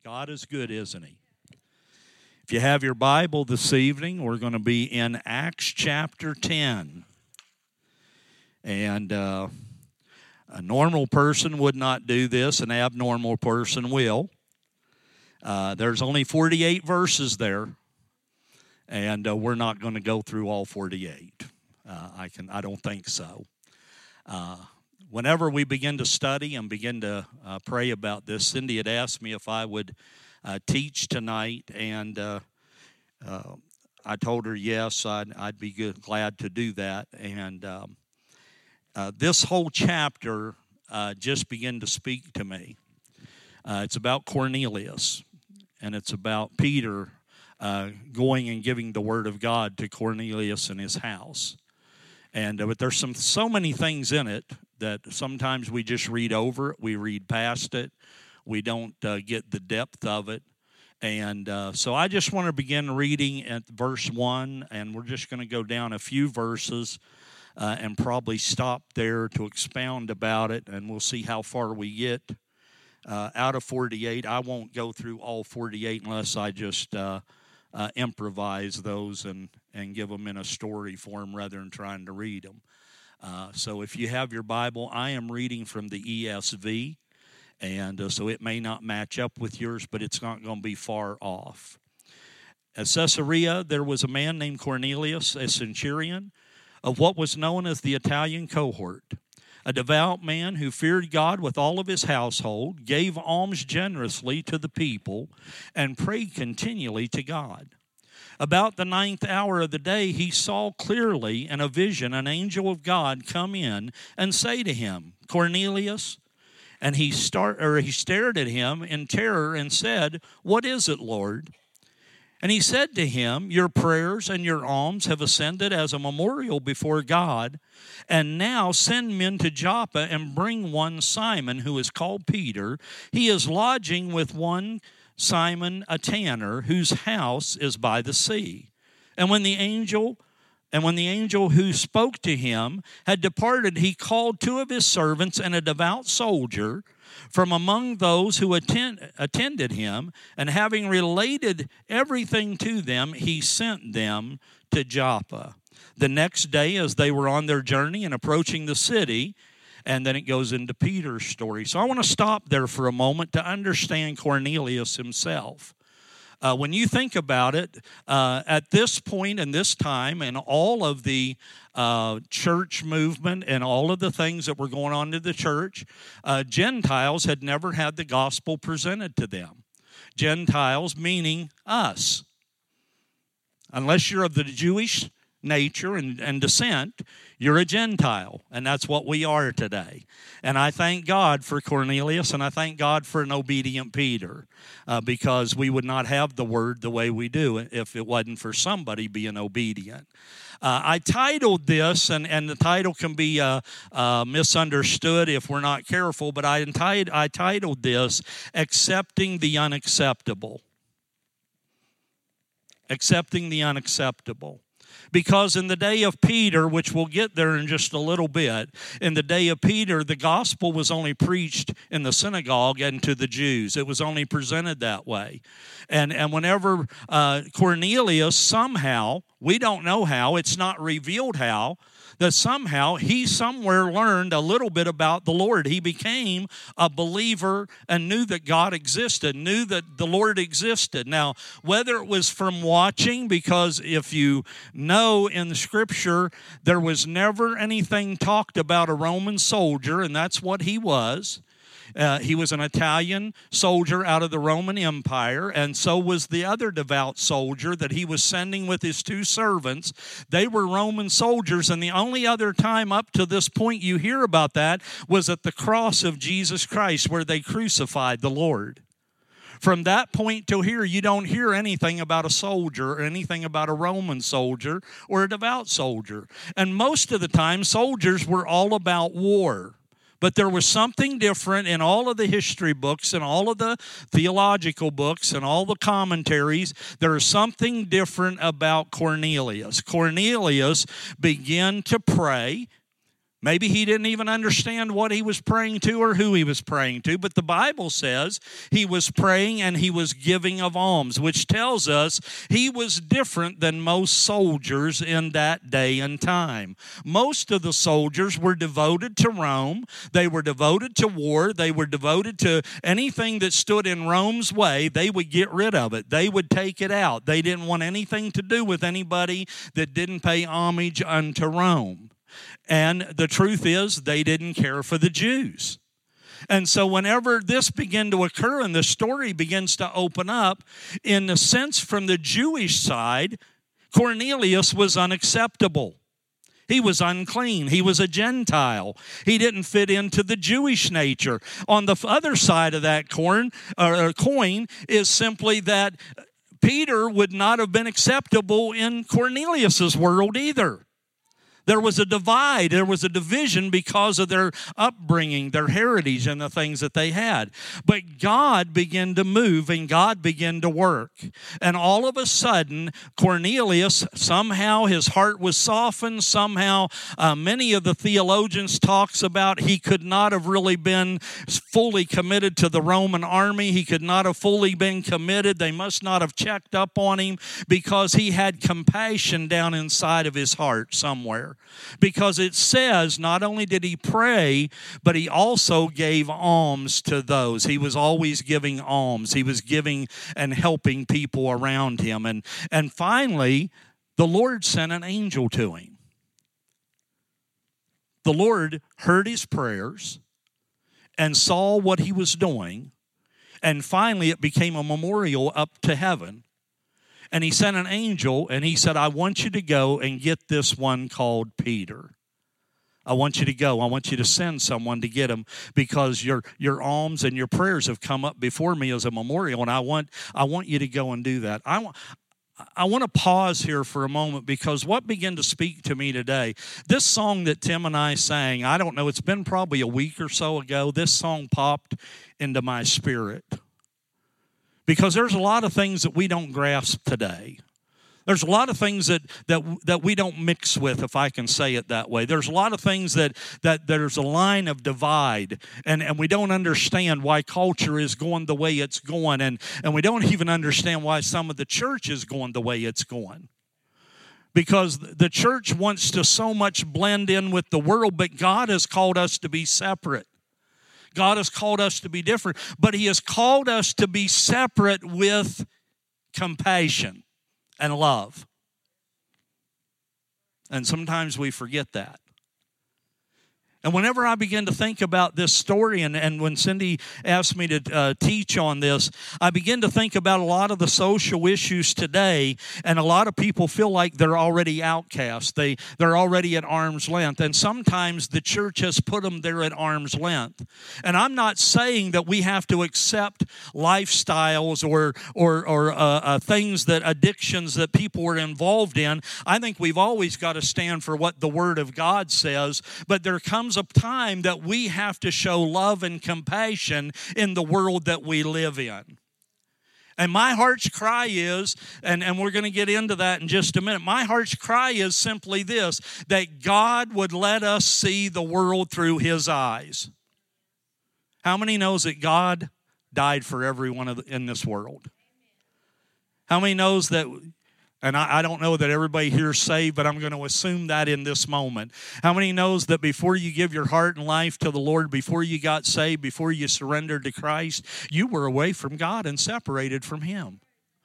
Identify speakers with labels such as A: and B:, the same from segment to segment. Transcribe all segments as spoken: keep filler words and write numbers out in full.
A: God is good, isn't he? If you have your Bible this evening, we're going to be in Acts chapter ten. And uh, a normal person would not do this. An abnormal person will. Uh, there's only forty-eight verses there. And uh, we're not going to go through all forty-eight. Uh, I can. I don't think so. Uh, whenever we begin to study and begin to uh, pray about this, Cindy had asked me if I would uh, teach tonight, and uh, uh, I told her yes, I'd, I'd be good, glad to do that. And um, uh, this whole chapter uh, just began to speak to me. Uh, it's about Cornelius, and it's about Peter Uh, going and giving the word of God to Cornelius in his house. And uh, but there's some so many things in it that sometimes we just read over it, we read past it, we don't uh, get the depth of it. And uh, so I just want to begin reading at verse one, and we're just going to go down a few verses uh, and probably stop there to expound about it, and we'll see how far we get. Uh, out of forty-eight, I won't go through all forty-eight unless I just uh, uh, improvise those and, and give them in a story form rather than trying to read them. Uh, so if you have your Bible, I am reading from the E S V, and uh, so it may not match up with yours, but it's not going to be far off. At Caesarea, there was a man named Cornelius, a centurion of what was known as the Italian cohort, a devout man who feared God with all of his household, gave alms generously to the people, and prayed continually to God. About the ninth hour of the day, he saw clearly in a vision an angel of God come in and say to him, "Cornelius." And he start or he stared at him in terror and said, "What is it, Lord?" And he said to him, "Your prayers and your alms have ascended as a memorial before God. And now send men to Joppa and bring one Simon, who is called Peter. He is lodging with one Simon, a tanner, whose house is by the sea." And when the angel and when the angel who spoke to him had departed, he called two of his servants and a devout soldier from among those who attend, attended him, and having related everything to them, he sent them to Joppa. The next day, as they were on their journey and approaching the city, and then it goes into Peter's story. So I want to stop there for a moment to understand Cornelius himself. Uh, when you think about it, uh, at this point in this time, and all of the uh, church movement and all of the things that were going on to the church, uh, Gentiles had never had the gospel presented to them. Gentiles meaning us. Unless you're of the Jewish nature and, and descent, you're a Gentile, and that's what we are today. And I thank God for Cornelius, and I thank God for an obedient Peter, uh, because we would not have the word the way we do if it wasn't for somebody being obedient. Uh, I titled this, and, and the title can be uh, uh, misunderstood if we're not careful, but I, entitled, I titled this, Accepting the Unacceptable. Accepting the Unacceptable. Because in the day of Peter, which we'll get there in just a little bit, in the day of Peter, the gospel was only preached in the synagogue and to the Jews. It was only presented that way. And, and whenever uh, Cornelius somehow, we don't know how, it's not revealed how, that somehow he somewhere learned a little bit about the Lord. He became a believer and knew that God existed, knew that the Lord existed. Now, whether it was from watching, because if you know in the Scripture, there was never anything talked about a Roman soldier, and that's what he was. Uh, he was an Italian soldier out of the Roman Empire, and so was the other devout soldier that he was sending with his two servants. They were Roman soldiers, and the only other time up to this point you hear about that was at the cross of Jesus Christ, where they crucified the Lord. From that point till here, you don't hear anything about a soldier or anything about a Roman soldier or a devout soldier. And most of the time, soldiers were all about war. But there was something different in all of the history books and all of the theological books and all the commentaries. There is something different about Cornelius. Cornelius began to pray. Maybe he didn't even understand what he was praying to or who he was praying to, but the Bible says he was praying and he was giving of alms, which tells us he was different than most soldiers in that day and time. Most of the soldiers were devoted to Rome. They were devoted to war. They were devoted to anything that stood in Rome's way. They would get rid of it. They would take it out. They didn't want anything to do with anybody that didn't pay homage unto Rome. And the truth is, they didn't care for the Jews. And so whenever this began to occur and the story begins to open up, in a sense from the Jewish side, Cornelius was unacceptable. He was unclean. He was a Gentile. He didn't fit into the Jewish nature. On the other side of that corn, or coin is simply that Peter would not have been acceptable in Cornelius's world either. There was a divide, there was a division because of their upbringing, their heritage, and the things that they had. But God began to move and God began to work. And all of a sudden, Cornelius, somehow his heart was softened. Somehow, uh, many of the theologians talks about he could not have really been fully committed to the Roman army. He could not have fully been committed. They must not have checked up on him because he had compassion down inside of his heart somewhere. Because it says not only did he pray, but he also gave alms to those. He was always giving alms. He was giving and helping people around him. And, and finally, the Lord sent an angel to him. The Lord heard his prayers and saw what he was doing. And finally, it became a memorial up to heaven. And he sent an angel, and he said, I want you to go and get this one called Peter. I want you to go. I want you to send someone to get him because your your alms and your prayers have come up before me as a memorial, and I want I want you to go and do that. I want I want to pause here for a moment because what began to speak to me today, this song that Tim and I sang, I don't know, it's been probably a week or so ago, this song popped into my spirit. Because there's a lot of things that we don't grasp today. There's a lot of things that that that we don't mix with, if I can say it that way. There's a lot of things that that there's a line of divide, and, and we don't understand why culture is going the way it's going, and, and we don't even understand why some of the church is going the way it's going. Because the church wants to so much blend in with the world, but God has called us to be separate. God has called us to be different, but he has called us to be separate with compassion and love. And sometimes we forget that. And whenever I begin to think about this story, and, and when Cindy asked me to uh, teach on this, I begin to think about a lot of the social issues today, and a lot of people feel like they're already outcast. They, they're already at arm's length, and sometimes the church has put them there at arm's length. And I'm not saying that we have to accept lifestyles or, or, or uh, uh, things that, addictions that people are involved in. I think we've always got to stand for what the Word of God says, but there comes a time that we have to show love and compassion in the world that we live in. And my heart's cry is, and, and we're going to get into that in just a minute, my heart's cry is simply this, that God would let us see the world through his eyes. How many knows that God died for everyone in this world? How many knows that... And I, I don't know that everybody here is saved, but I'm going to assume that in this moment. How many knows that before you give your heart and life to the Lord, before you got saved, before you surrendered to Christ, you were away from God and separated from him?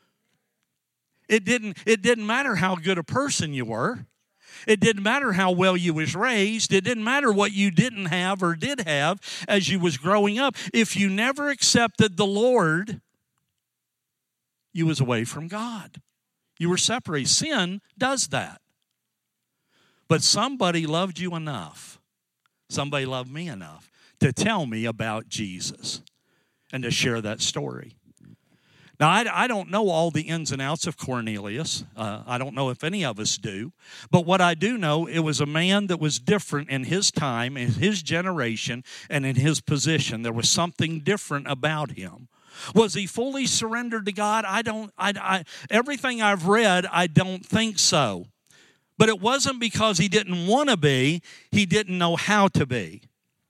A: It didn't, it didn't matter how good a person you were. It didn't matter how well you was raised. It didn't matter what you didn't have or did have as you was growing up. If you never accepted the Lord, you was away from God. You were separated. Sin does that. But somebody loved you enough. Somebody loved me enough to tell me about Jesus and to share that story. Now, I, I don't know all the ins and outs of Cornelius. Uh, I don't know if any of us do. But what I do know, it was a man that was different in his time, in his generation, and in his position. There was something different about him. Was he fully surrendered to God? I don't, I, I, everything I've read, I don't think so. But it wasn't because he didn't want to be, he didn't know how to be.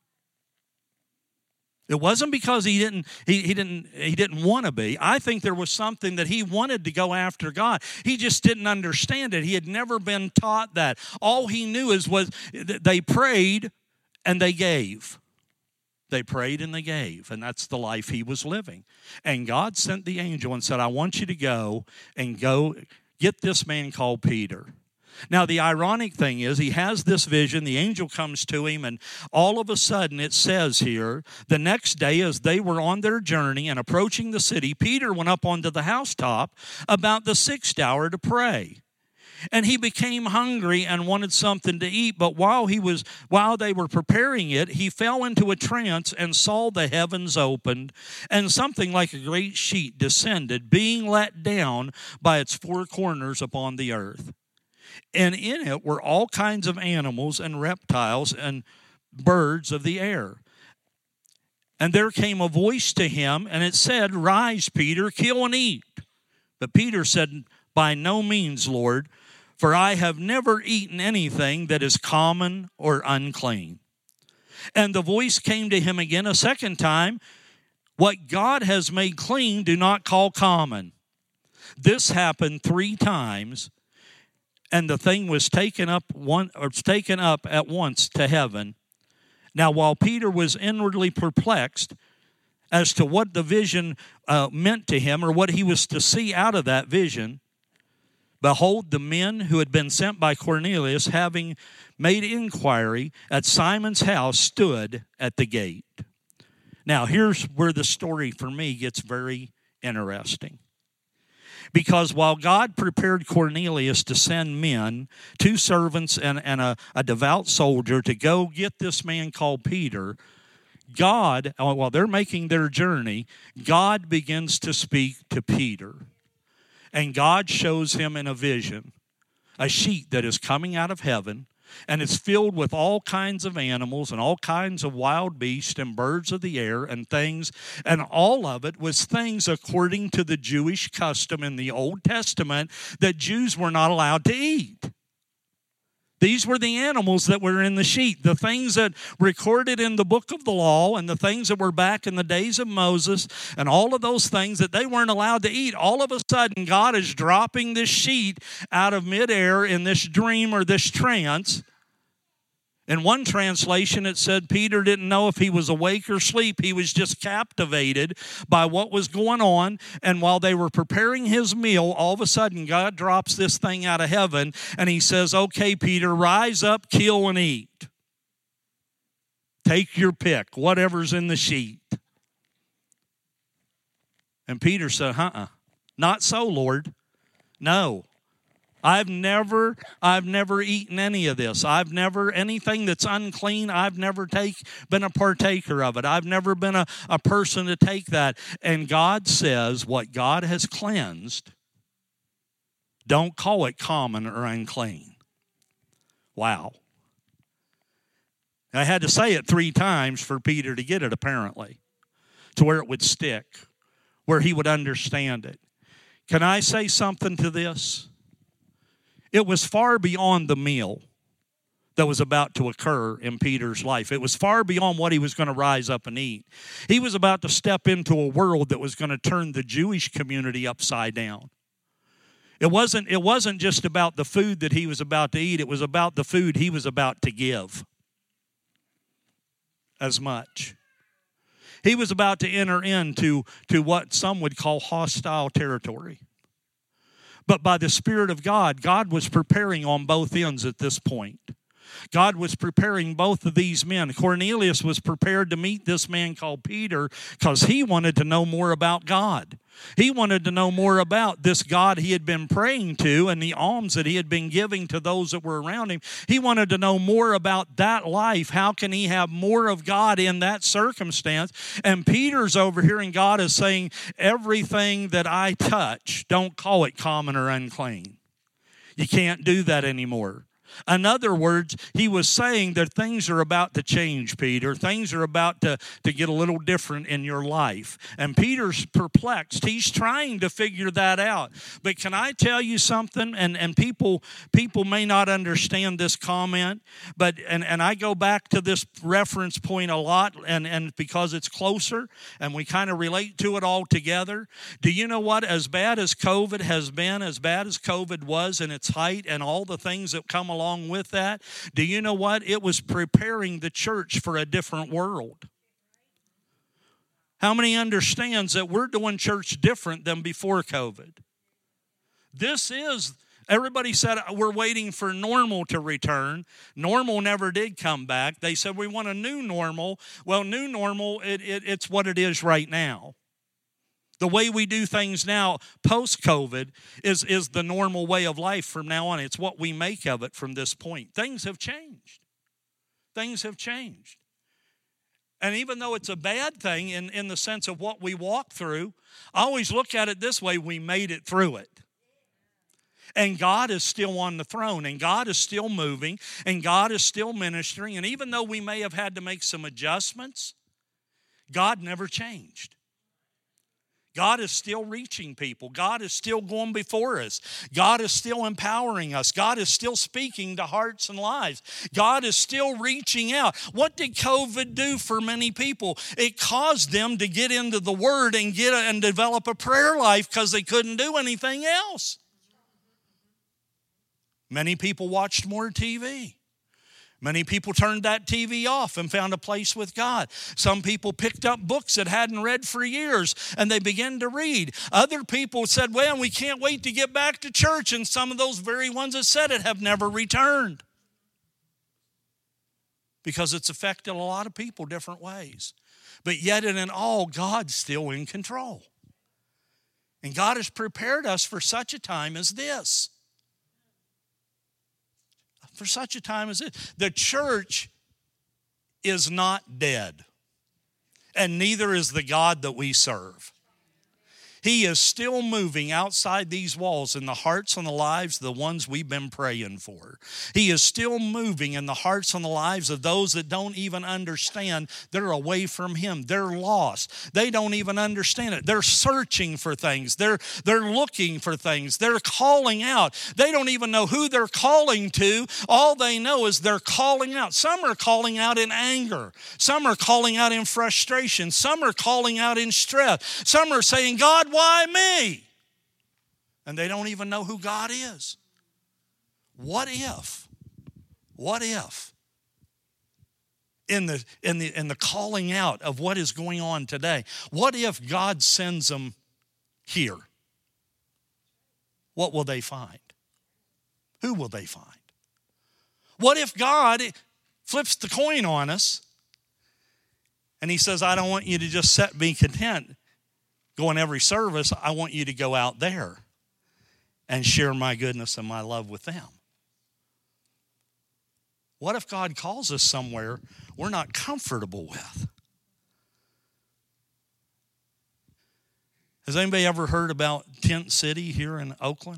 A: It wasn't because he didn't he, he didn't he didn't want to be. I think there was something that he wanted to go after God. He just didn't understand it. He had never been taught that. All he knew is was they prayed and they gave. They prayed and they gave, and that's the life he was living. And God sent the angel and said, I want you to go and go get this man called Peter. Now, the ironic thing is he has this vision. The angel comes to him, and all of a sudden it says here, the next day as they were on their journey and approaching the city, Peter went up onto the housetop about the sixth hour to pray. And he became hungry and wanted something to eat, but while he was while they were preparing it, he fell into a trance and saw the heavens opened, and something like a great sheet descended, being let down by its four corners upon the earth. And in it were all kinds of animals and reptiles and birds of the air. And there came a voice to him, and it said, Rise, Peter, kill and eat. But Peter said, By no means, Lord, for I have never eaten anything that is common or unclean. And the voice came to him again a second time, What God has made clean, do not call common. This happened three times. And the thing was taken up one or taken up at once to heaven. Now, while Peter was inwardly perplexed as to what the vision uh, meant to him or what he was to see out of that vision, behold, the men who had been sent by Cornelius, having made inquiry at Simon's house, stood at the gate. Now, here's where the story for me gets very interesting. Because while God prepared Cornelius to send men, two servants and, and a, a devout soldier to go get this man called Peter, God, while they're making their journey, God begins to speak to Peter. And God shows him in a vision a sheet that is coming out of heaven, and it's filled with all kinds of animals and all kinds of wild beasts and birds of the air and things. And all of it was things according to the Jewish custom in the Old Testament that Jews were not allowed to eat. These were the animals that were in the sheet, the things that recorded in the book of the law and the things that were back in the days of Moses and all of those things that they weren't allowed to eat. All of a sudden, God is dropping this sheet out of midair in this dream or this trance. In one translation, it said Peter didn't know if he was awake or asleep. He was just captivated by what was going on. And while they were preparing his meal, all of a sudden, God drops this thing out of heaven, and he says, okay, Peter, rise up, kill, and eat. Take your pick, whatever's in the sheet. And Peter said, uh-uh, not so, Lord. No. I've never, I've never eaten any of this. I've never, anything that's unclean, I've never take, been a partaker of it. I've never been a, a person to take that. And God says what God has cleansed, don't call it common or unclean. Wow. I had to say it three times for Peter to get it, apparently, to where it would stick, where he would understand it. Can I say something to this? It was far beyond the meal that was about to occur in Peter's life. It was far beyond what he was going to rise up and eat. He was about to step into a world that was going to turn the Jewish community upside down. It wasn't, it wasn't just about the food that he was about to eat. It was about the food he was about to give as much. He was about to enter into to what some would call hostile territory. But by the Spirit of God, God was preparing on both ends at this point. God was preparing both of these men. Cornelius was prepared to meet this man called Peter because he wanted to know more about God. He wanted to know more about this God he had been praying to and the alms that he had been giving to those that were around him. He wanted to know more about that life. How can he have more of God in that circumstance? And Peter's over here and God is saying, everything that I touch, don't call it common or unclean. You can't do that anymore. In other words, he was saying that things are about to change, Peter. Things are about to, to get a little different in your life. And Peter's perplexed. He's trying to figure that out. But can I tell you something? And, and people people may not understand this comment, but and, and I go back to this reference point a lot, and, and because it's closer and we kind of relate to it all together. Do you know what? As bad as COVID has been, as bad as COVID was in its height and all the things that come along with that, do you know what? It was preparing the church for a different world. How many understands that we're doing church different than before COVID? This is, everybody said we're waiting for normal to return. Normal never did come back. They said we want a new normal. Well, new normal, it, it, it's what it is right now. The way we do things now, post-COVID, is, is the normal way of life from now on. It's what we make of it from this point. Things have changed. Things have changed. And even though it's a bad thing in, in the sense of what we walk through, I always look at it this way: we made it through it. And God is still on the throne, and God is still moving, and God is still ministering. And even though we may have had to make some adjustments, God never changed. God is still reaching people. God is still going before us. God is still empowering us. God is still speaking to hearts and lives. God is still reaching out. What did COVID do for many people? It caused them to get into the Word and get a, and develop a prayer life because they couldn't do anything else. Many people watched more T V. Many people turned that T V off and found a place with God. Some people picked up books that hadn't read for years and they began to read. Other people said, well, we can't wait to get back to church. And some of those very ones that said it have never returned. Because it's affected a lot of people different ways. But yet and in all, God's still in control. And God has prepared us for such a time as this. For such a time as this. The church is not dead, and neither is the God that we serve. He is still moving outside these walls in the hearts and the lives of the ones we've been praying for. He is still moving in the hearts and the lives of those that don't even understand. They're away from Him. They're lost. They don't even understand it. They're searching for things. They're, they're looking for things. They're calling out. They don't even know who they're calling to. All they know is they're calling out. Some are calling out in anger. Some are calling out in frustration. Some are calling out in stress. Some are saying, God, why me? And they don't even know who God is. What if? What if? In the, in the, in the calling out of what is going on today, what if God sends them here? What will they find? Who will they find? What if God flips the coin on us and He says, I don't want you to just set me content go in every service. I want you to go out there and share my goodness and my love with them. What if God calls us somewhere we're not comfortable with? Has anybody ever heard about Tent City here in Oakland?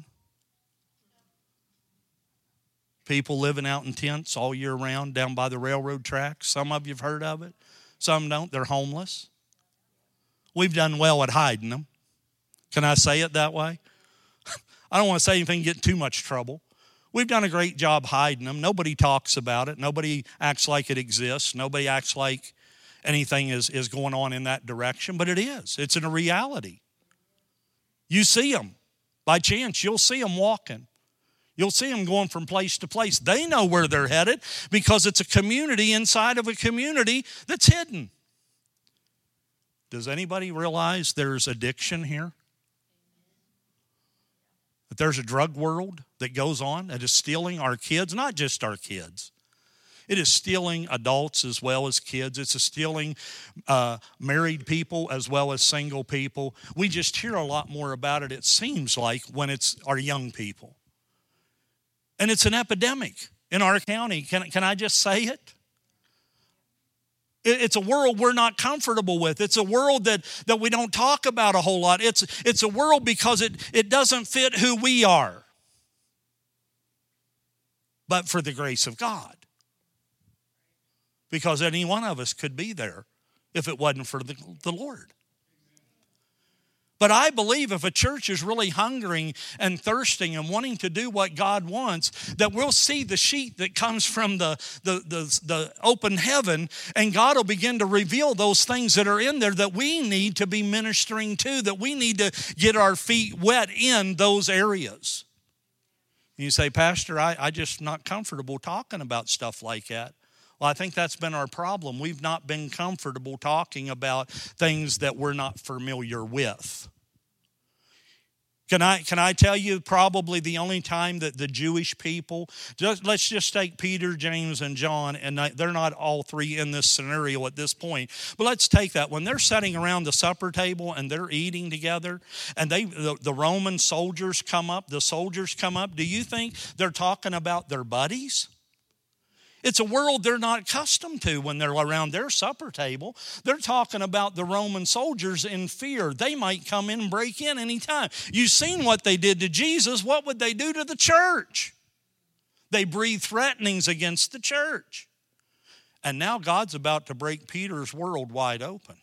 A: People living out in tents all year round down by the railroad tracks. Some of you have heard of it. Some don't. They're homeless. We've done well at hiding them. Can I say it that way? I don't want to say anything and get in too much trouble. We've done a great job hiding them. Nobody talks about it. Nobody acts like it exists. Nobody acts like anything is, is going on in that direction. But it is. It's in a reality. You see them. By chance, you'll see them walking. You'll see them going from place to place. They know where they're headed because it's a community inside of a community that's hidden. Does anybody realize there's addiction here? That there's a drug world that goes on that is stealing our kids, not just our kids. It is stealing adults as well as kids. It's stealing uh, married people as well as single people. We just hear a lot more about it, it seems like, when it's our young people. And it's an epidemic in our county. Can, can I just say it? It's a world we're not comfortable with. It's a world that, that we don't talk about a whole lot. It's, it's a world because it, it doesn't fit who we are. but for the grace of God. Because any one of us could be there if it wasn't for the, the Lord. But I believe if a church is really hungering and thirsting and wanting to do what God wants, that we'll see the sheet that comes from the, the, the, the open heaven, and God will begin to reveal those things that are in there that we need to be ministering to, that we need to get our feet wet in those areas. You say, Pastor, I, I just not comfortable talking about stuff like that. Well, I think that's been our problem. We've not been comfortable talking about things that we're not familiar with. Can I, can I tell you probably the only time that the Jewish people, just, let's just take Peter, James, and John, and they're not all three in this scenario at this point, but let's take that. When they're sitting around the supper table and they're eating together, and they the, the Roman soldiers come up, the soldiers come up, do you think they're talking about their buddies? It's a world they're not accustomed to when they're around their supper table. They're talking about the Roman soldiers in fear. They might come in and break in anytime. You've seen what they did to Jesus. What would they do to the church? They breathe threatenings against the church. And now God's about to break Peter's world wide open.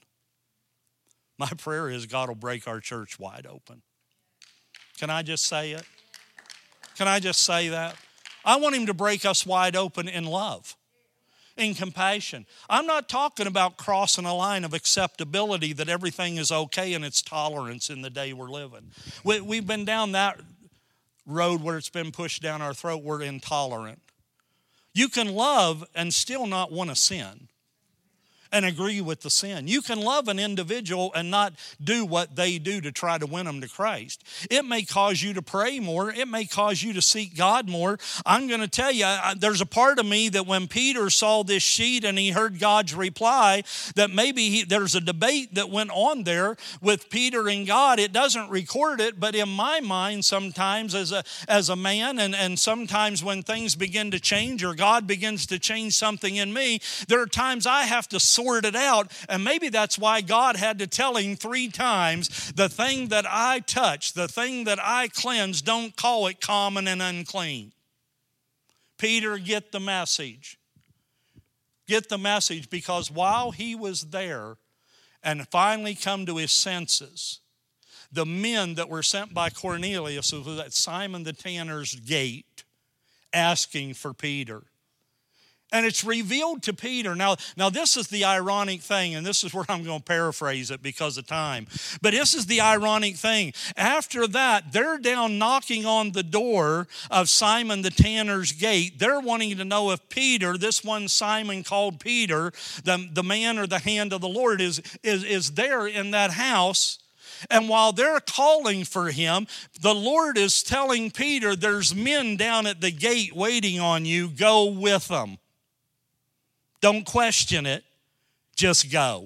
A: My prayer is God will break our church wide open. Can I just say it? Can I just say that? I want him to break us wide open in love, in compassion. I'm not talking about crossing a line of acceptability that everything is okay and it's tolerance in the day we're living. We, we've been down that road where it's been pushed down our throat. We're intolerant. You can love and still not want to sin and agree with the sin. You can love an individual and not do what they do to try to win them to Christ. It may cause you to pray more. It may cause you to seek God more. I'm going to tell you, there's a part of me that when Peter saw this sheet and he heard God's reply, that maybe he, there's a debate that went on there with Peter and God. It doesn't record it, but in my mind sometimes as a, as a man, and, and sometimes when things begin to change or God begins to change something in me, there are times I have to sort it out, and maybe that's why God had to tell him three times, the thing that I touch, the thing that I cleanse, don't call it common and unclean. Peter, get the message. Get the message, because while he was there and finally come to his senses, the men that were sent by Cornelius was at Simon the tanner's gate asking for Peter. And it's revealed to Peter. Now, now this is the ironic thing, and this is where I'm going to paraphrase it because of time. But this is the ironic thing. After that, they're down knocking on the door of Simon the tanner's gate. They're wanting to know if Peter, this one Simon called Peter, the, the man or the hand of the Lord, is, is, is there in that house. And while they're calling for him, the Lord is telling Peter, there's men down at the gate waiting on you. Go with them. Don't question it, just go.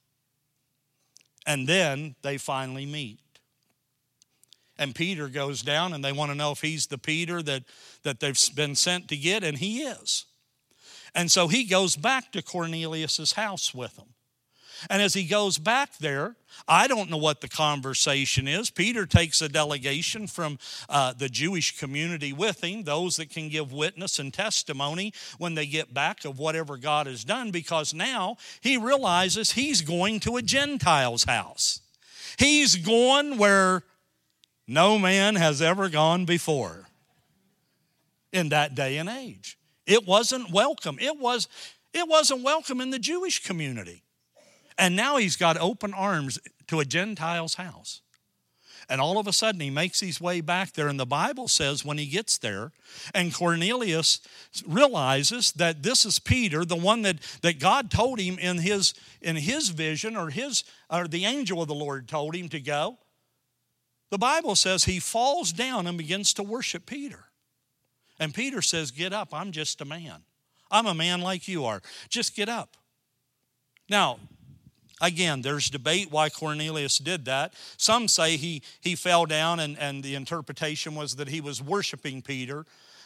A: And then they finally meet. And Peter goes down, and they want to know if he's the Peter that, that they've been sent to get, and he is. And so he goes back to Cornelius' house with them. And as he goes back there, I don't know what the conversation is. Peter takes a delegation from uh, the Jewish community with him, those that can give witness and testimony when they get back of whatever God has done, because now he realizes he's going to a Gentile's house. He's going where no man has ever gone before in that day and age. It wasn't welcome. It was, it wasn't welcome in the Jewish community. And now he's got open arms to a Gentile's house. And all of a sudden he makes his way back there. And the Bible says when he gets there, and Cornelius realizes that this is Peter, the one that, that God told him in his, in his vision, or, his, or the angel of the Lord told him to go. The Bible says he falls down and begins to worship Peter. And Peter says, get up, I'm just a man. I'm a man like you are. Just get up. Now, again, there's debate why Cornelius did that. Some say he, he fell down and, and the interpretation was that he was worshiping Peter.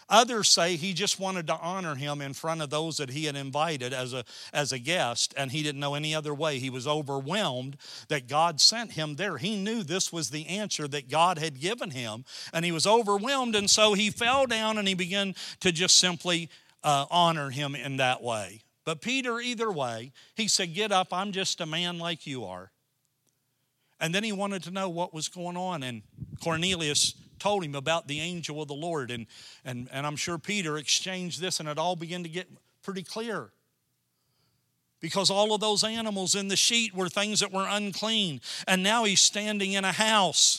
A: Others say he just wanted to honor him in front of those that he had invited as a, as a guest, and he didn't know any other way. He was overwhelmed that God sent him there. He knew this was the answer that God had given him, and he was overwhelmed, and so he fell down and he began to just simply uh, honor him in that way. But Peter, either way, he said, get up, I'm just a man like you are. And then he wanted to know what was going on, and Cornelius told him about the angel of the Lord. And, and, and I'm sure Peter exchanged this, and it all began to get pretty clear. Because all of those animals in the sheet were things that were unclean. And now he's standing in a house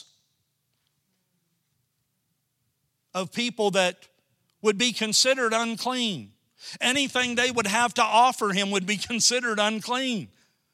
A: of people that would be considered unclean. Anything they would have to offer him would be considered unclean.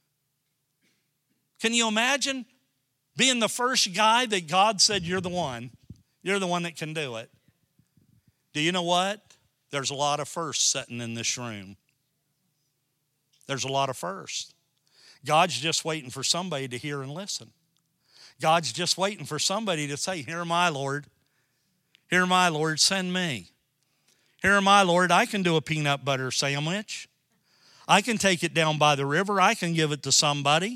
A: Can you imagine being the first guy that God said, you're the one? You're the one that can do it. Do you know what? There's a lot of firsts sitting in this room. There's a lot of firsts. God's just waiting for somebody to hear and listen. God's just waiting for somebody to say, here am I, Lord. Here am I, Lord, send me. Here am I, Lord, I can do a peanut butter sandwich. I can take it down by the river. I can give it to somebody.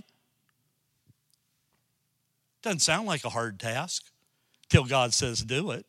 A: Doesn't sound like a hard task till God says do it.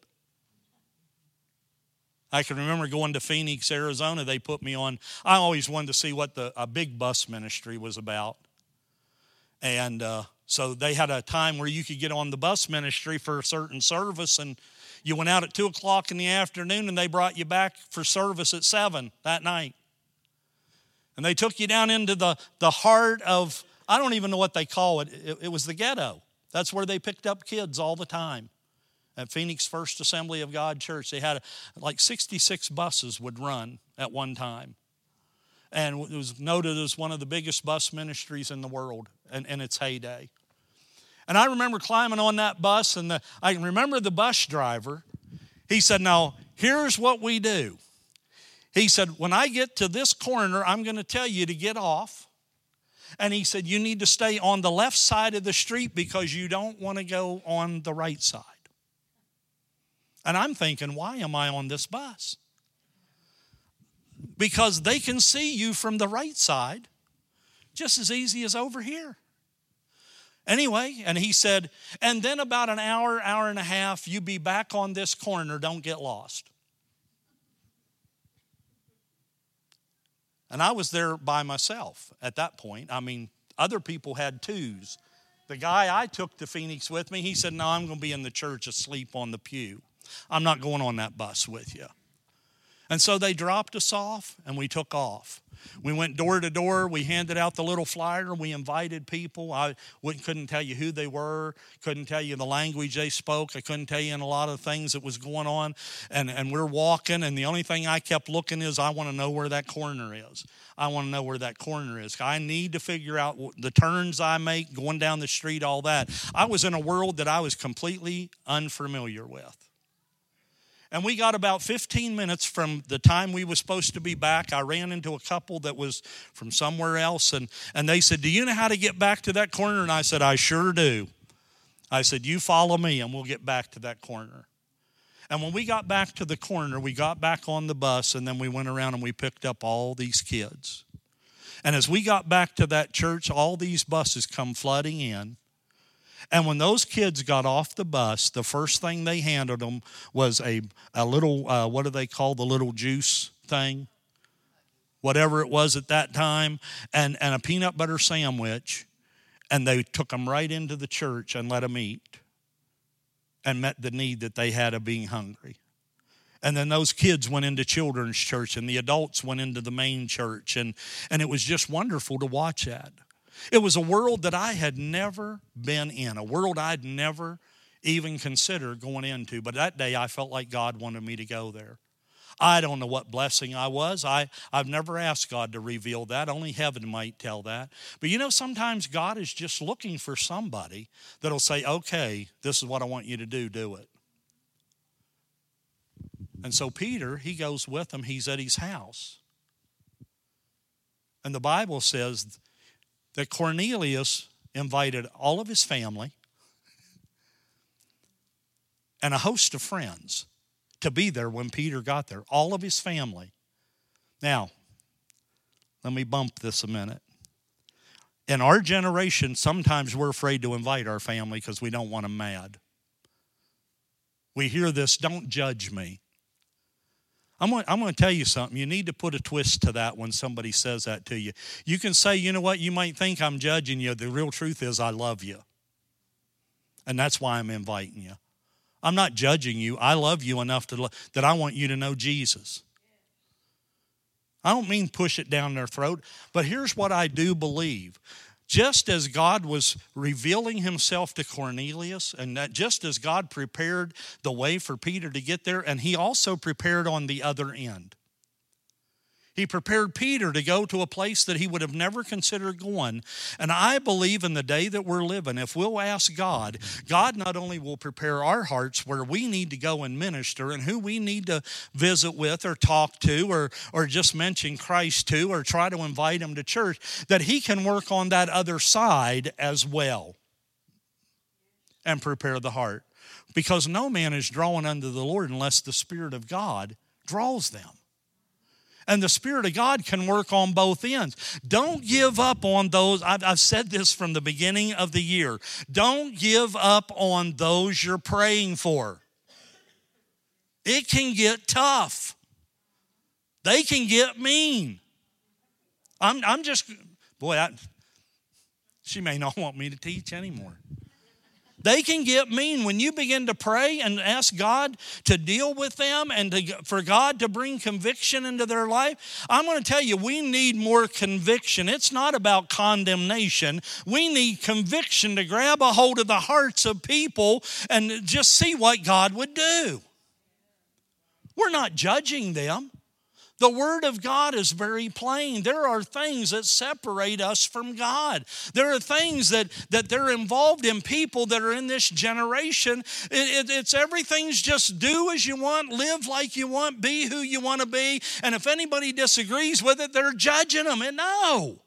A: I can remember going to Phoenix, Arizona. They put me on. I always wanted to see what the a big bus ministry was about. And uh, so they had a time where you could get on the bus ministry for a certain service, and you went out at two o'clock in the afternoon, and they brought you back for service at seven that night. And they took you down into the, the heart of, I don't even know what they call it. It, it was the ghetto. That's where they picked up kids all the time. At Phoenix First Assembly of God Church, they had like sixty-six buses would run at one time. And it was noted as one of the biggest bus ministries in the world in, in its heyday. And I remember climbing on that bus, and the, I remember the bus driver. He said, now, here's what we do. He said, when I get to this corner, I'm going to tell you to get off. And he said, you need to stay on the left side of the street because you don't want to go on the right side. And I'm thinking, why am I on this bus? Because they can see you from the right side just as easy as over here. Anyway, and he said, and then about an hour, hour and a half, you be back on this corner. Don't get lost. And I was there by myself at that point. I mean, other people had twos. The guy I took to Phoenix with me, he said, no, I'm going to be in the church asleep on the pew. I'm not going on that bus with you. And so they dropped us off, and we took off. We went door to door. We handed out the little flyer. We invited people. I wouldn't, couldn't tell you who they were, couldn't tell you the language they spoke. I couldn't tell you in a lot of things that was going on. And, and we're walking, and the only thing I kept looking is I want to know where that corner is. I want to know where that corner is. I need to figure out the turns I make, going down the street, all that. I was in a world that I was completely unfamiliar with. And we got about fifteen minutes from the time we were supposed to be back. I ran into a couple that was from somewhere else, and, and they said, do you know how to get back to that corner? And I said, I sure do. I said, you follow me, and we'll get back to that corner. And when we got back to the corner, we got back on the bus, and then we went around and we picked up all these kids. And as we got back to that church, all these buses come flooding in. And when those kids got off the bus, the first thing they handed them was a, a little, uh, what do they call the little juice thing? Whatever it was at that time, and, and a peanut butter sandwich. And they took them right into the church and let them eat and met the need that they had of being hungry. And then those kids went into children's church, and the adults went into the main church. And, and it was just wonderful to watch that. It was a world that I had never been in, a world I'd never even considered going into. But that day I felt like God wanted me to go there. I don't know what blessing I was. I, I've never asked God to reveal that. Only heaven might tell that. But you know, sometimes God is just looking for somebody that'll say, okay, this is what I want you to do, do it. And so Peter, he goes with him. He's at his house. And the Bible says that Cornelius invited all of his family and a host of friends to be there when Peter got there, all of his family. Now, let me bump this a minute. In our generation, sometimes we're afraid to invite our family because we don't want them mad. We hear this, don't judge me. I'm going, I'm going to tell you something. You need to put a twist to that when somebody says that to you. You can say, you know what, you might think I'm judging you. The real truth is I love you. And that's why I'm inviting you. I'm not judging you. I love you enough to lo- that I want you to know Jesus. I don't mean push it down their throat, but here's what I do believe. Just as God was revealing himself to Cornelius, and that just as God prepared the way for Peter to get there, and he also prepared on the other end. He prepared Peter to go to a place that he would have never considered going. And I believe in the day that we're living, if we'll ask God, God not only will prepare our hearts where we need to go and minister and who we need to visit with or talk to or, or just mention Christ to or try to invite him to church, that he can work on that other side as well and prepare the heart. Because no man is drawn unto the Lord unless the Spirit of God draws them. And the Spirit of God can work on both ends. Don't give up on those. I've, I've said this from the beginning of the year. Don't give up on those you're praying for. It can get tough. They can get mean. I'm, I'm just, boy, I, she may not want me to teach anymore. They can get mean when you begin to pray and ask God to deal with them and to, for God to bring conviction into their life. I'm going to tell you, we need more conviction. It's not about condemnation. We need conviction to grab a hold of the hearts of people and just see what God would do. We're not judging them. The Word of God is very plain. There are things that separate us from God. There are things that, that they're involved in, people that are in this generation. It, it, it's everything's just do as you want, live like you want, be who you want to be. And if anybody disagrees with it, they're judging them. And no.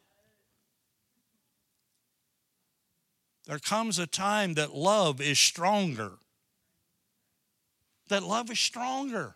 A: There comes a time that love is stronger. That love is stronger.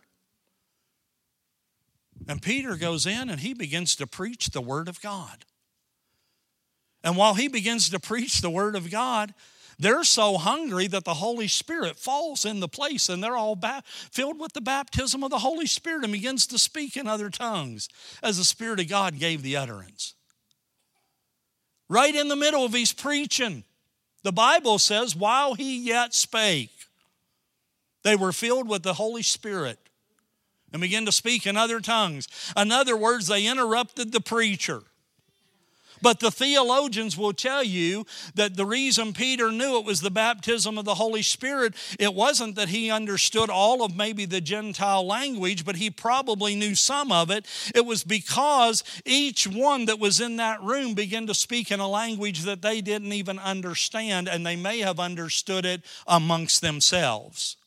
A: And Peter goes in and he begins to preach the Word of God. And while he begins to preach the Word of God, they're so hungry that the Holy Spirit falls in the place and they're all ba- filled with the baptism of the Holy Spirit and begins to speak in other tongues as the Spirit of God gave the utterance. Right in the middle of his preaching, the Bible says, while he yet spake, they were filled with the Holy Spirit and began to speak in other tongues. In other words, they interrupted the preacher. But the theologians will tell you that the reason Peter knew it was the baptism of the Holy Spirit, it wasn't that he understood all of maybe the Gentile language, but he probably knew some of it. It was because each one that was in that room began to speak in a language that they didn't even understand, and they may have understood it amongst themselves.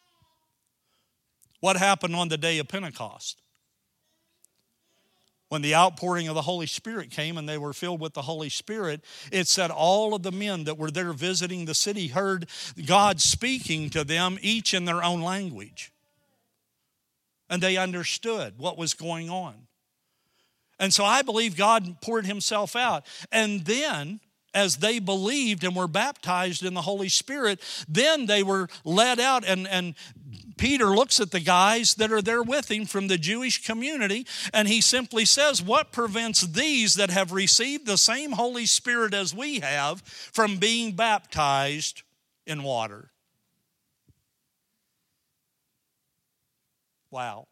A: What happened on the day of Pentecost? When the outpouring of the Holy Spirit came and they were filled with the Holy Spirit, it said all of the men that were there visiting the city heard God speaking to them, each in their own language. And they understood what was going on. And so I believe God poured himself out. And then, as they believed and were baptized in the Holy Spirit, then they were led out, and, and Peter looks at the guys that are there with him from the Jewish community, and he simply says, what prevents these that have received the same Holy Spirit as we have from being baptized in water? Wow.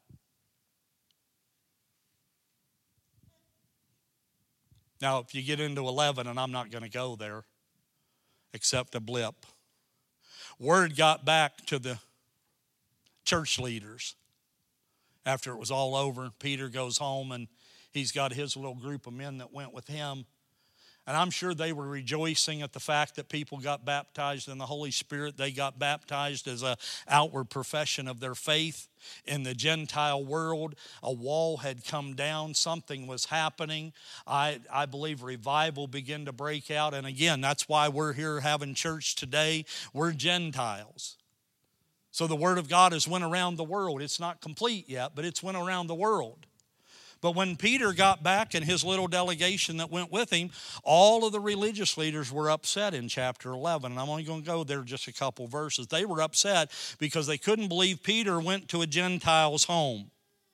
A: Now, if you get into eleven, and I'm not going to go there, except a blip. Word got back to the church leaders after it was all over. Peter goes home, and he's got his little group of men that went with him. And I'm sure they were rejoicing at the fact that people got baptized in the Holy Spirit. They got baptized as an outward profession of their faith. In the Gentile world, a wall had come down. Something was happening. I, I believe revival began to break out. And again, that's why we're here having church today. We're Gentiles. So the Word of God has went around the world. It's not complete yet, but it's went around the world. But when Peter got back and his little delegation that went with him, all of the religious leaders were upset in chapter eleven. And I'm only going to go there just a couple verses. They were upset because they couldn't believe Peter went to a Gentile's home.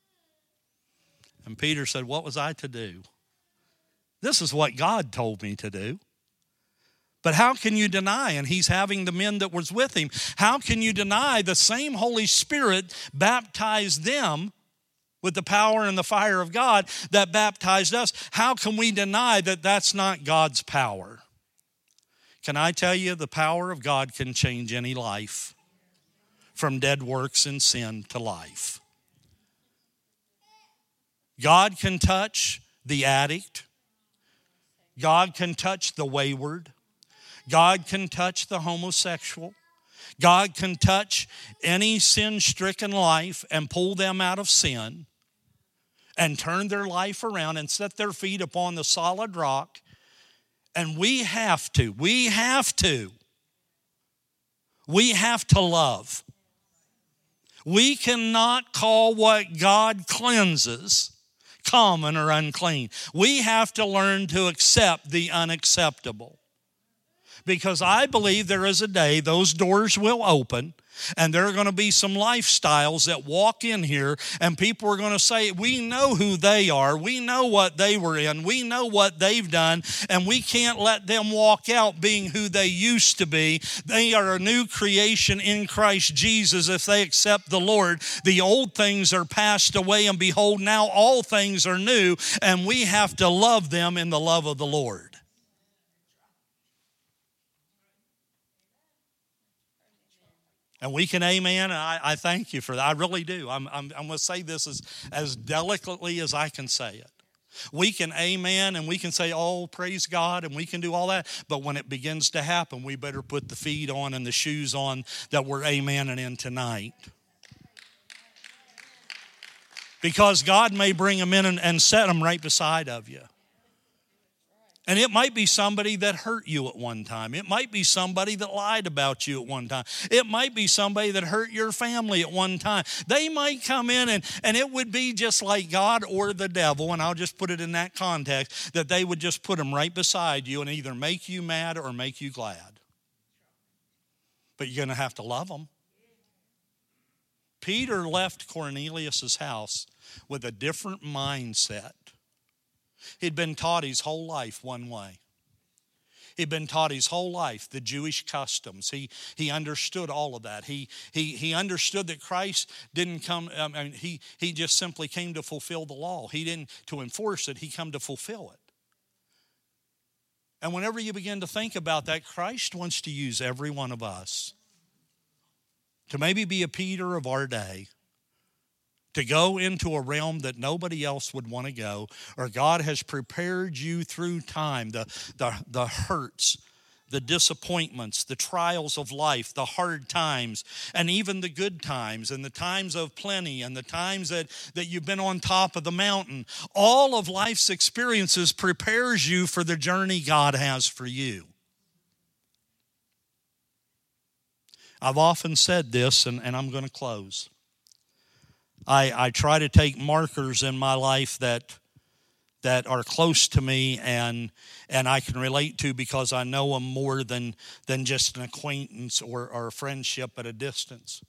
A: And Peter said, what was I to do? This is what God told me to do. But how can you deny? And he's having the men that was with him. How can you deny the same Holy Spirit baptized them with the power and the fire of God that baptized us? How can we deny that that's not God's power? Can I tell you, the power of God can change any life from dead works and sin to life. God can touch the addict. God can touch the wayward. God can touch the homosexual. God can touch any sin-stricken life and pull them out of sin and turn their life around and set their feet upon the solid rock. And we have to, we have to, we have to love. We cannot call what God cleanses common or unclean. We have to learn to accept the unacceptable. Because I believe there is a day those doors will open and there are going to be some lifestyles that walk in here and people are going to say, we know who they are. We know what they were in. We know what they've done, and we can't let them walk out being who they used to be. They are a new creation in Christ Jesus if they accept the Lord. The old things are passed away, and behold, now all things are new, and we have to love them in the love of the Lord. And we can amen, and I, I thank you for that. I really do. I'm, I'm, I'm going to say this as, as delicately as I can say it. We can amen, and we can say, oh, praise God, and we can do all that. But when it begins to happen, we better put the feet on and the shoes on that we're amening in tonight. Because God may bring them in and, and set them right beside of you. And it might be somebody that hurt you at one time. It might be somebody that lied about you at one time. It might be somebody that hurt your family at one time. They might come in and, and it would be just like God or the devil, and I'll just put it in that context, that they would just put them right beside you and either make you mad or make you glad. But you're going to have to love them. Peter left Cornelius' house with a different mindset. He'd been taught his whole life one way. He'd been taught his whole life the Jewish customs. He he understood all of that. He he he understood that Christ didn't come. I mean, he he just simply came to fulfill the law. He didn't to enforce it. He came to fulfill it. And whenever you begin to think about that, Christ wants to use every one of us to maybe be a Peter of our day. To go into a realm that nobody else would want to go, or God has prepared you through time, the, the, the hurts, the disappointments, the trials of life, the hard times, and even the good times, and the times of plenty, and the times that, that you've been on top of the mountain. All of life's experiences prepares you for the journey God has for you. I've often said this, and, and I'm going to close. I, I try to take markers in my life that that are close to me and and I can relate to because I know them more than than just an acquaintance or, or a friendship at a distance.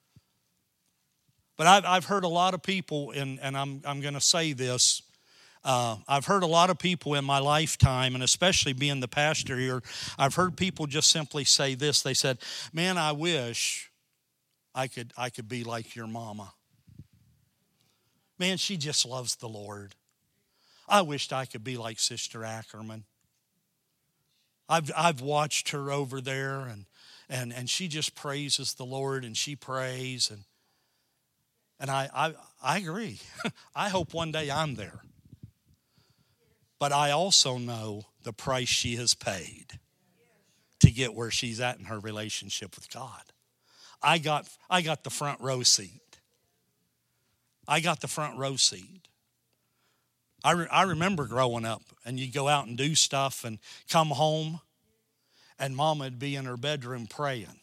A: But I've I've heard a lot of people, and and I'm I'm going to say this. Uh, I've heard a lot of people in my lifetime, and especially being the pastor here, I've heard people just simply say this. They said, "Man, I wish I could I could be like your mama. Man, she just loves the Lord. I wished I could be like Sister Ackerman. I've I've watched her over there, and and and she just praises the Lord, and she prays, and and I I, I agree. I hope one day I'm there. But I also know the price she has paid to get where she's at in her relationship with God. I got I got the front row seat. I got the front row seat. I, re- I remember growing up, and you'd go out and do stuff and come home, and Mama would be in her bedroom praying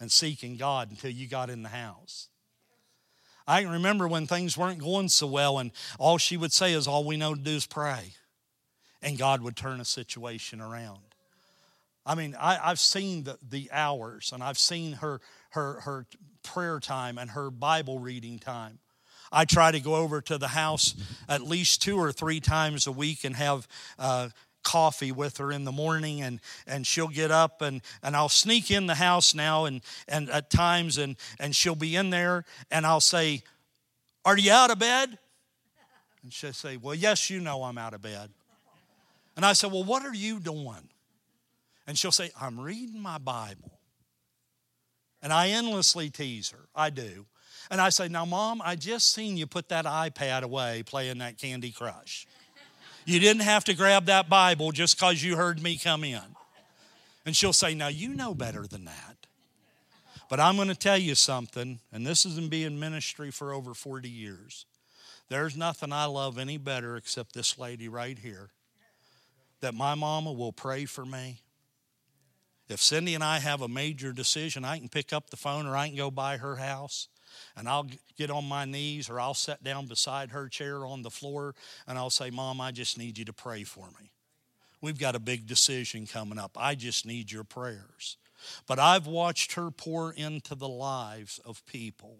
A: and seeking God until you got in the house. I can remember when things weren't going so well, and all she would say is, all we know to do is pray. And God would turn a situation around. I mean, I, I've seen the, the hours, and I've seen her, her, her prayer time and her Bible reading time. I try to go over to the house at least two or three times a week and have uh, coffee with her in the morning, and, and she'll get up, and, and I'll sneak in the house now and, and at times, and, and she'll be in there, and I'll say, are you out of bed? And she'll say, well, yes, you know I'm out of bed. And I said, well, what are you doing? And she'll say, I'm reading my Bible. And I endlessly tease her. I do. And I say, now, Mom, I just seen you put that iPad away playing that Candy Crush. You didn't have to grab that Bible just because you heard me come in. And she'll say, now, you know better than that. But I'm going to tell you something, and this has been in ministry for over forty years. There's nothing I love any better except this lady right here. That my mama will pray for me. If Cindy and I have a major decision, I can pick up the phone, or I can go by her house, and I'll get on my knees, or I'll sit down beside her chair on the floor, and I'll say, Mom, I just need you to pray for me. We've got a big decision coming up. I just need your prayers. But I've watched her pour into the lives of people.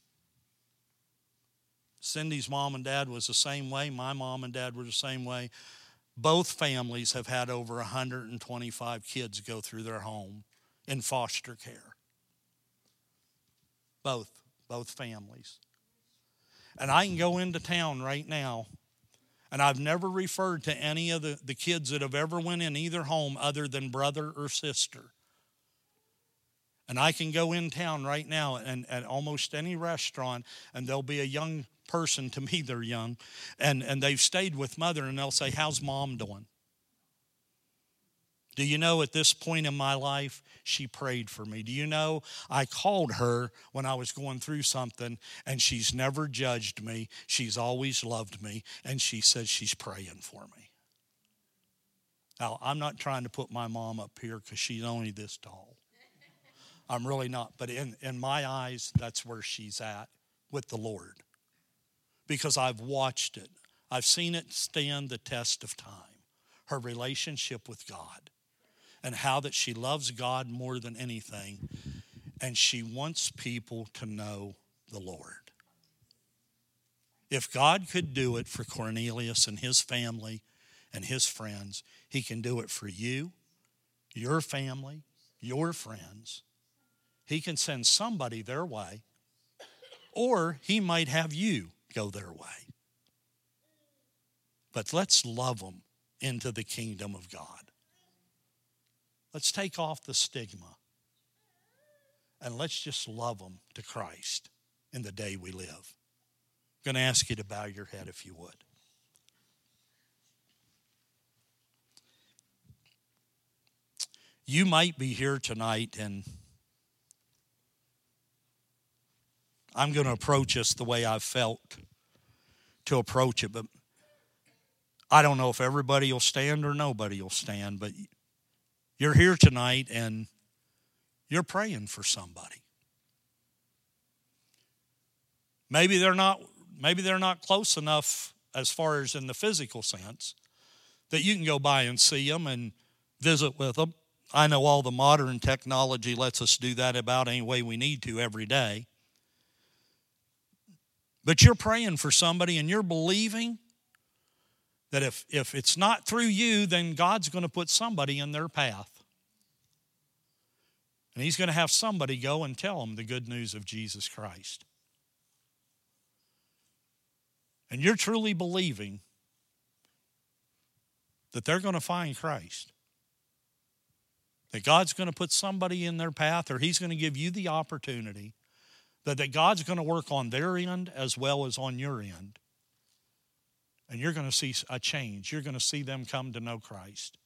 A: Cindy's mom and dad was the same way. My mom and dad were the same way. Both families have had over one hundred twenty-five kids go through their home in foster care. Both, both families. And I can go into town right now, and I've never referred to any of the, the kids that have ever went in either home other than brother or sister. And I can go in town right now and at almost any restaurant, and there'll be a young person, to me they're young, and, and they've stayed with mother, and they'll say, how's Mom doing? Do you know at this point in my life, she prayed for me? Do you know I called her when I was going through something, and she's never judged me. She's always loved me, and she says she's praying for me. Now, I'm not trying to put my mom up here because she's only this tall. I'm really not. But in, in my eyes, that's where she's at with the Lord. Because I've watched it. I've seen it stand the test of time. Her relationship with God. And how that she loves God more than anything. And she wants people to know the Lord. If God could do it for Cornelius and his family and his friends, he can do it for you, your family, your friends. He can send somebody their way. Or he might have you go their way. But let's love them into the kingdom of God. Let's take off the stigma. And let's just love them to Christ in the day we live. I'm going to ask you to bow your head if you would. You might be here tonight, and I'm going to approach this the way I've felt to approach it, but I don't know if everybody will stand or nobody will stand, but you're here tonight and you're praying for somebody. Maybe they're not, maybe they're not close enough as far as in the physical sense that you can go by and see them and visit with them. I know all the modern technology lets us do that about any way we need to every day. But you're praying for somebody and you're believing that if, if it's not through you, then God's going to put somebody in their path. And he's going to have somebody go and tell them the good news of Jesus Christ. And you're truly believing that they're going to find Christ. That God's going to put somebody in their path, or he's going to give you the opportunity that, that God's going to work on their end as well as on your end. And you're going to see a change. You're going to see them come to know Christ.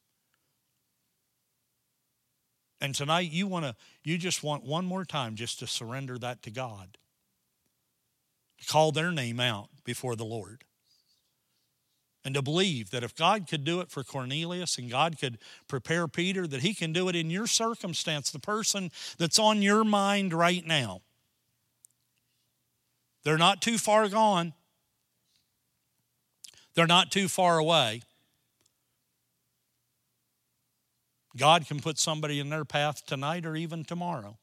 A: And tonight you want to, you just want one more time just to surrender that to God. To call their name out before the Lord. And to believe that if God could do it for Cornelius and God could prepare Peter, that he can do it in your circumstance, the person that's on your mind right now. They're not too far gone. They're not too far away. God can put somebody in their path tonight or even tomorrow.